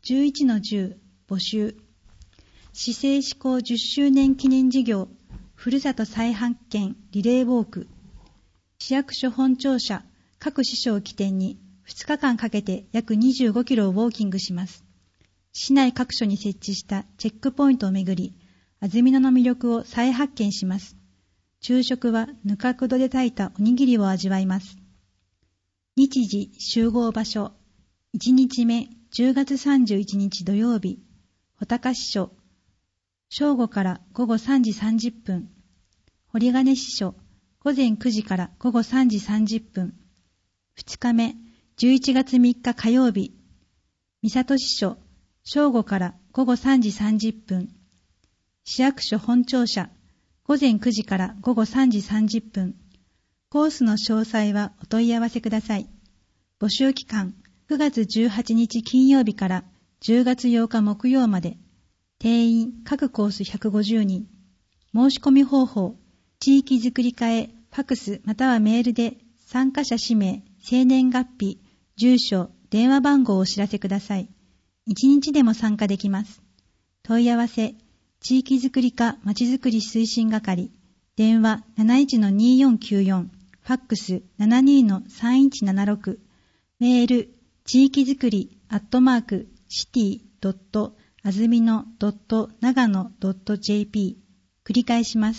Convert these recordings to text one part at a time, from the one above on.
11-10 募集。市政施行10周年記念事業ふるさと再発見リレーウォーク。市役所本庁舎各支所を起点に2日間かけて約25キロをウォーキングします。市内各所に設置したチェックポイントをめぐり、安曇野の魅力を再発見します。昼食はぬかくどで炊いたおにぎりを味わいます。日時集合場所。1日目10月31日土曜日、穂高支所。正午から午後3時30分。堀金支所。午前9時から午後3時30分。2日目11月3日火曜日、三郷支所。正午から午後3時30分。市役所本庁舎。午前9時から午後3時30分。コースの詳細はお問い合わせください。募集期間9月18日金曜日から10月8日木曜まで。定員各コース150人。申し込み方法、地域づくり課へファクスまたはメールで参加者氏名、生年月日、住所、電話番号をお知らせください。1日でも参加できます。問い合わせ、地域づくり課まちづくり推進係、電話 71-2494、ファックス 72-3176、メール、地域づくり@city.azumino.nagano.jp、繰り返します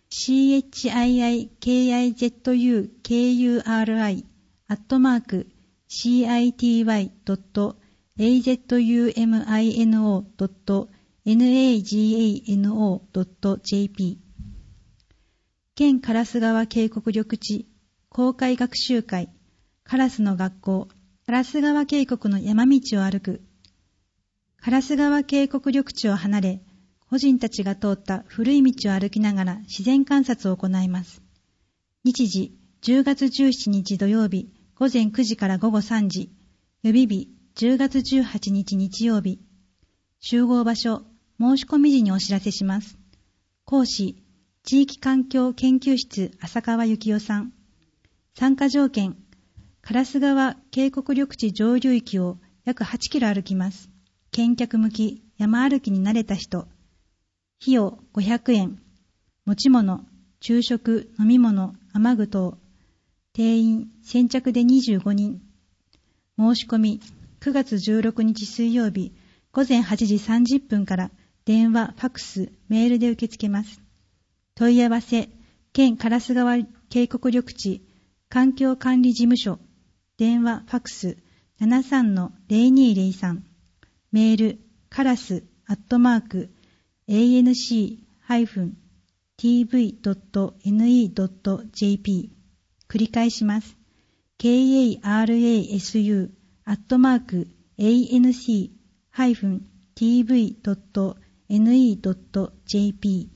。CHIKIZUKURI@city.azumino.nagano.jp。 県烏川渓谷緑地公開学習会烏の学校、烏川渓谷の山道を歩く。烏川渓谷緑地を離れ、個人たちが通った古い道を歩きながら自然観察を行います。日時10月17日土曜日午前9時から午後3時、予備日10月18日日曜日。集合場所、申し込み時にお知らせします。講師、地域環境研究室浅川幸代さん。参加条件、烏川渓谷緑地上流域を約8キロ歩きます。見客向き、山歩きに慣れた人。費用500円。持ち物、昼食、飲み物、雨具等。定員、先着で25人。申し込み、9月16日水曜日、午前8時30分から電話、ファクス、メールで受け付けます。問い合わせ、県烏川渓谷緑地環境管理事務所。電話、ファクス 73-0203。メール、karas@tv.ne.jp。 繰り返します。karasu@anc-tv.ne.jp。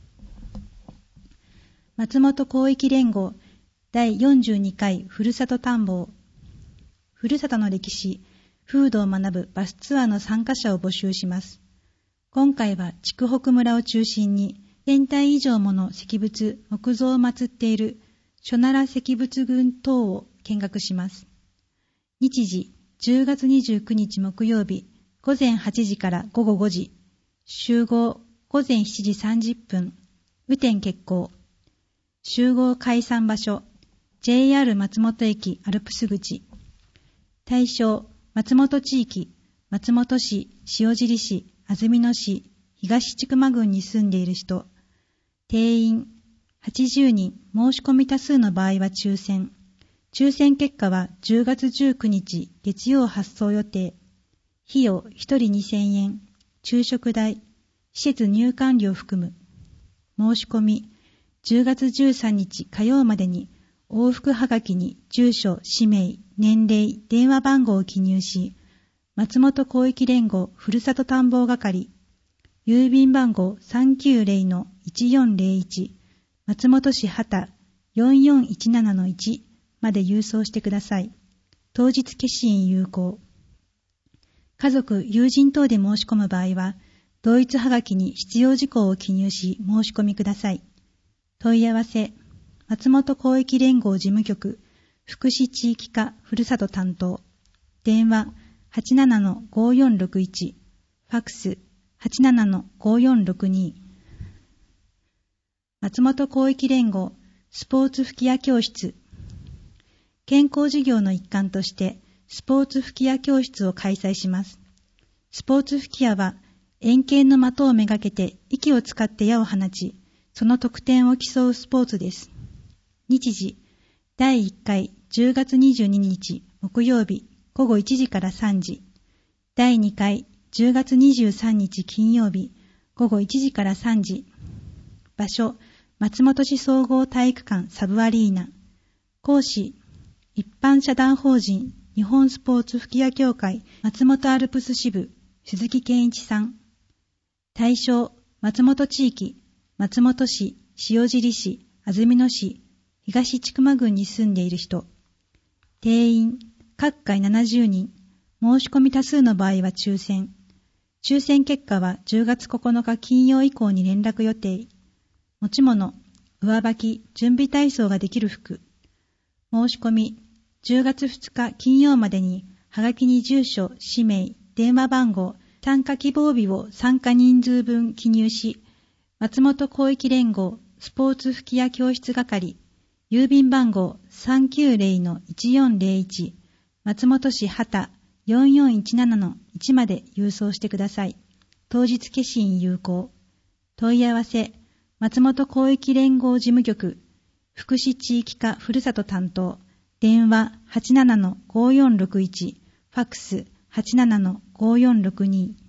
松本広域連合第42回ふるさと探訪。ふるさとの歴史、風土を学ぶバスツアーの参加者を募集します。今回は筑北村を中心に1000体以上もの石仏、木造を祀っている所奈良石仏群等を見学します。日時10月29日木曜日午前8時から午後5時。集合午前7時30分。雨天決行。集合解散場所 JR 松本駅アルプス口。対象松本地域、松本市、塩尻市、安曇野市、東千曲郡に住んでいる人。定員80人、申し込み多数の場合は抽選。抽選結果は10月19日月曜発送予定。費用1人2000円。昼食代、施設入館料含む。申し込み10月13日火曜までに往復はがきに住所、氏名、年齢、電話番号を記入し、松本広域連合ふるさと探訪係、郵便番号 390-1401、松本市畑 4417-1 まで郵送してください。当日消印有効。家族、友人等で申し込む場合は、同一はがきに必要事項を記入し申し込みください。問い合わせ、松本広域連合事務局、福祉地域課ふるさと担当。電話 87-5461、ファックス 87-5462。松本広域連合スポーツ吹き矢教室。健康事業の一環としてスポーツ吹き矢教室を開催します。スポーツ吹き矢は円形の的をめがけて息を使って矢を放ち、その得点を競うスポーツです。日時、第1回10月22日木曜日午後1時から3時、第2回10月23日金曜日午後1時から3時、場所、松本市総合体育館サブアリーナ、講師、一般社団法人日本スポーツ吹き矢協会松本アルプス支部鈴木健一さん。対象、松本地域、松本市、塩尻市、安曇野市、東千曲郡に住んでいる人。定員、各回70人。申し込み多数の場合は抽選。抽選結果は10月9日金曜以降に連絡予定。持ち物、上履き、準備体操ができる服。申し込み、10月2日金曜までに、はがきに住所、氏名、電話番号、参加希望日を参加人数分記入し、松本広域連合スポーツ吹き矢教室係、郵便番号 390-1401、松本市畑 4417-1 まで郵送してください。当日消印有効。問い合わせ、松本広域連合事務局、福祉地域課ふるさと担当、電話 87-5461、ファックス 87-5462。